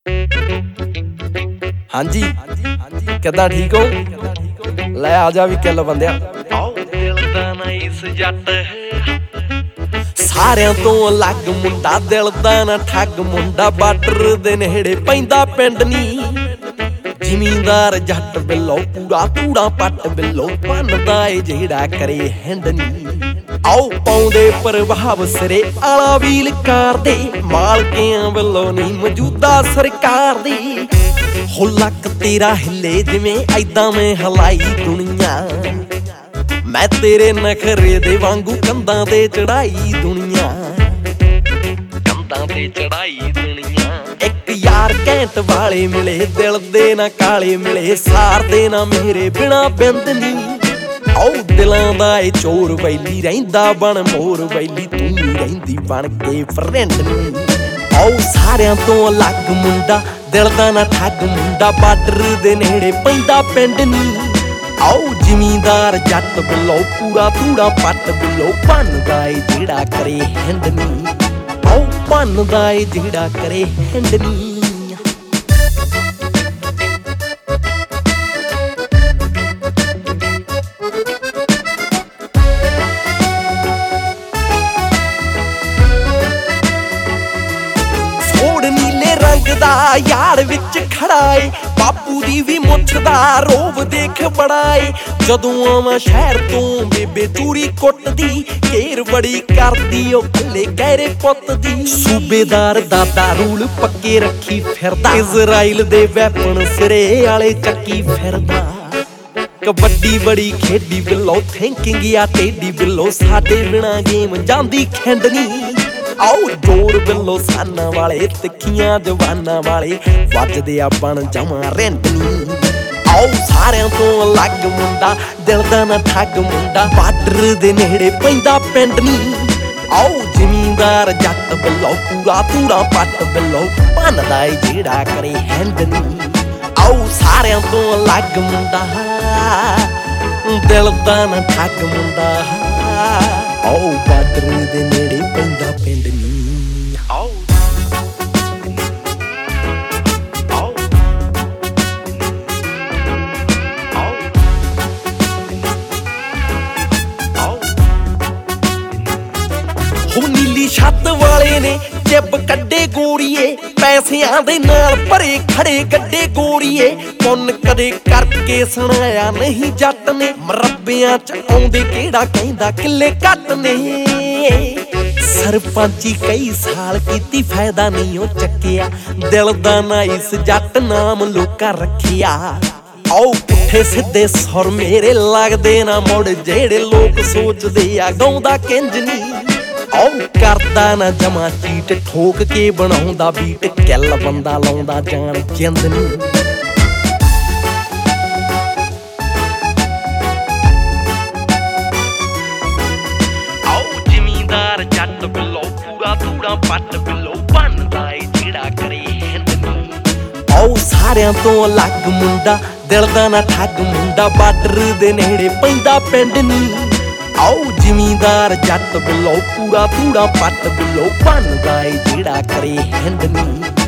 ਹਾਂਜੀ ਕਿੱਦਾਂ ਠੀਕ ਹੋ? ਲੈ ਆ ਜਾ ਵੀ ਕਿੱਲ ਬੰਦਿਆ। ਦਿਲ ਦਾ ਨਾ ਇਸ ਜੱਟ ਸਾਰਿਆਂ ਤੋਂ ਅਲੱਗ ਮੁੰਡਾ, ਦਿਲ ਦਾ ਨਾ ਠੱਗ ਮੁੰਡਾ, ਬਾਰਡਰ ਦੇ ਨੇੜੇ ਪੈਂਦਾ ਪਿੰਡ ਨੀ। ਜ਼ਿਮੀਂਦਾਰ ਜੱਟ ਬਿੱਲੋ ਪੂਰਾ ਧੂੜਾ ਪੱਟ ਬਿੱਲੋ, ਭੰਨਦਾ ਏ ਜਿਹੜਾ ਕਰੇ ਹਿੰਡ ਨੀ। ਆਓ ਪਾਉਂਦੇ ਪ੍ਰਭਾਵ ਸਿਰੇ ਆਲਾ ਵੀਲ ਕਾਰ ਦੇ, ਮਾਲਕਿਆਂ ਵੱਲੋਂ ਨਹੀਂ ਮੌਜੂਦਾ ਸਰਕਾਰ ਦੀ। ਹੋ ਲੱਕ ਤੇਰਾ ਹਿੱਲੇ ਜਿਵੇਂ ਐਦਾਂ ਮੈਂ ਹਲਾਈ ਦੁਨੀਆ, ਮੈਂ ਤੇਰੇ ਨਖਰੇ ਦੇ ਵਾਂਗੂ ਕੰਧਾਂ ਤੇ ਚੜਾਈ ਦੁਨੀਆ, ਕੰਧਾਂ ਤੇ ਚੜਾਈ ਦੁਨੀਆ। ਇੱਕ ਯਾਰ ਘੈਂਟ ਵਾਲੇ ਮਿਲੇ, ਦਿਲ ਦੇ ਨਾ ਕਾਲੇ ਮਿਲੇ, ਸਾਰਦੇ ਨਾ ਮੇਰੇ ਬਿਨਾ ਬਿੰਦ ਨੀ। ਆਓ ਦਿਲਾਂ ਦਾ ਏ ਚੋਰ ਵੈਲੀ, ਰਹਿੰਦਾ ਬਣ ਮੋਰ ਵੈਲੀ, ਤੂੰ ਰਹਿੰਦੀ ਬਣ ਕੇ ਫਰੈਂਡ ਨੀ। ਆਓ ਸਾਰਿਆਂ ਤੋਂ ਅਲੱਗ ਮੁੰਡਾ, ਦਿਲ ਦਾ ਨਾ ਠੱਗ ਮੁੰਡਾ, ਬਾਰਡਰ ਦੇ ਨੇੜੇ ਪੈਂਦਾ ਪਿੰਡ ਨੀ। ਆਓ ਜ਼ਿਮੀਂਦਾਰ ਜੱਟ ਬਿੱਲੋ ਪੂਰਾ ਧੂੜਾ ਪੱਟ ਬਿੱਲੋ, ਭੰਨਦਾ ਏ ਜਿਹੜਾ ਕਰੇ ਹਿੰਡ ਨੀ। ਆਓ ਭੰਨਦਾ ਏ ਜਿਹੜਾ ਕਰੇ ਹਿੰਡ ਨੀ। ਫੋੜ ਨੀਲੇ ਰੰਗ ਦਾ ਯਾਰ ਵਿੱਚ ਖੜਾ ਏ, ਬਾਪੂ ਦੀ ਵੀ ਮੁੱਛ ਦਾ ਰੋਬ ਦੇਖ ਬੜਾ ਏ। ਜਦੋਂ ਆਵਾਂ ਸ਼ਹਿਰ ਤੋਂ ਬੇਬੇ ਚੂੜੀ ਕੁੱਟਦੀ, ਘੇਰ ਬੜੀ ਕਰਦੀ ਉਹ ਕੱਲੇ ਗਹਿਰੇ ਪੁੱਤ ਦੀ। ਸੂਬੇਦਾਰ ਦਾਦਾ ਰੂਲ ਪੱਕੇ ਰੱਖੀ ਫਿਰਦਾ, ਇਜ਼ਰਾਈਲ ਦੇ ਵੈਪਨ ਸਿਰੇ ਵਾਲੇ ਚੱਕੀ ਫਿਰਦਾ। ਕਬੱਡੀ ਬੜੀ ਖੇਡੀ ਬਿੱਲੋ, ਥਿੰਕਿੰਗ ਆ ਟੇਡੀ ਬਿੱਲੋ, ਸਾਡੇ ਬਿਨਾ ਗੇਮ ਜਾਂਦੀ ਖਿੰਡ ਨੀ। ਆਓ ਜੋਰ ਬਿੱਲੋ ਸਾਨਾਂ ਵਾਲੇ, ਤਿੱਖੀਆਂ ਜਵਾਨਾਂ ਵਾਲੇ, ਵੱਜਦੇ ਆ ਬਣ ਜਮਾਂ ਰਿੰਡ ਨੀ। ਆਓ ਸਾਰਿਆਂ ਤੋਂ ਅਲੱਗ ਮੁੰਡਾ, ਦਿਲ ਦਾ ਨਾ ਠੱਗ ਮੁੰਡਾ, ਬਾਰਡਰ ਦੇ ਨੇੜੇ ਪੈਂਦਾ ਪਿੰਡ ਨੀ। ਆਓ ਜ਼ਿਮੀਂਦਾਰ ਜੱਟ ਬਿੱਲੋ ਪੂਰਾ ਧੂੜਾ ਪੱਟ ਬਿੱਲੋ, ਭੰਨਦਾ ਏ ਜਿਹੜਾ ਕਰੇ ਹਿੰਡ ਨੀ। ਆਓ ਸਾਰਿਆਂ ਤੋਂ ਅਲੱਗ ਮੁੰਡਾ, ਦਿਲ ਦਾ ਨਾ ਠੱਗ ਮੁੰਡਾ, ਆਓ ਬਾਰਡਰ ਦੇ ਨੇੜੇ ਪੈਂਦਾ ਪਿੰਡ ਨੀ। ਆਓ ਆਓ ਆਓ ਆਓ। ਹੋ ਨੀਲੀ ਛੱਤ ਵਾਲੇ ਨੇ ਜਿੱਬ ਕੱਢੇ ਗੋਰੀਏ, ਪੈਸਿਆਂ ਦੇ ਨਾਲ ਭਰੇ ਖੜੇ ਗੱਡੇ ਗੋਰੀਏ। ਪੁੰਨ ਕਦੇ ਕਰਕੇ ਸੁਣਾਇਆ ਨਹੀਂ ਜੱਟ ਨੇ, ਮਰੱਬਿਆਂ ਚ ਆਉਂਦੇ ਕਿਹੜਾ ਕਹਿੰਦਾ ਕਿੱਲੇ ਘੱਟ ਨੇ। ਸਰਪੰਚੀ ਕਈ ਸਾਲ ਕੀਤੀ ਫਾਇਦਾ ਨਹੀਂ ਉਹ ਚੱਕਿਆ, ਦਿਲ ਦਾ ਨਾ ਇਸ ਜੱਟ ਨਾਮ ਲੋਕਾਂ ਰੱਖਿਆ। ਆਓ ਪੁੱਠੇ ਸਿੱਧੇ ਸੁਰ ਮੇਰੇ ਲੱਗਦੇ ਨਾ ਮੁੜ, ਜਿਹੜੇ ਲੋਕ ਸੋਚਦੇ ਆ ਗਾਉਂਦਾ ਕਿੰਜ ਨੀ। ਆਓ ਕਰਦਾ ਨਾ ਜਮਾ ਚੀਟ, ਠੋਕ ਕੇ ਬਣਾਉਂਦਾ ਬੀਟ, ਕਿੱਲ ਬੰਦਾ ਲਾਉਂਦਾ ਜਾਣ ਜਿੰਦ ਨੀ। ਆਓ ਜ਼ਿਮੀਂਦਾਰ ਜੱਟ ਬਿੱਲੋ ਪੂਰਾ ਧੂੜਾ ਪੱਟ ਬਿੱਲੋ, ਭੰਨਦਾ ਏ ਜਿਹੜਾ ਕਰੇ ਹਿੰਡ ਨੀ। ਆਓ ਸਾਰਿਆਂ ਤੋਂ ਅਲੱਗ ਮੁੰਡਾ, ਦਿਲ ਦਾ ਨਾ ਠੱਗ ਮੁੰਡਾ, ਬਾਰਡਰ ਦੇ ਨੇੜੇ ਪੈਂਦਾ ਪਿੰਡ ਨੀ। ਆਓ ਜ਼ਿਮੀਂਦਾਰ ਜੱਟ ਬਿੱਲੋ ਪੂਰਾ ਧੂੜਾ ਪੱਟ ਬਿੱਲੋ, ਭੰਨਦਾ ਏ ਜਿਹੜਾ ਕਰੇ ਹਿੰਡ ਨੀ।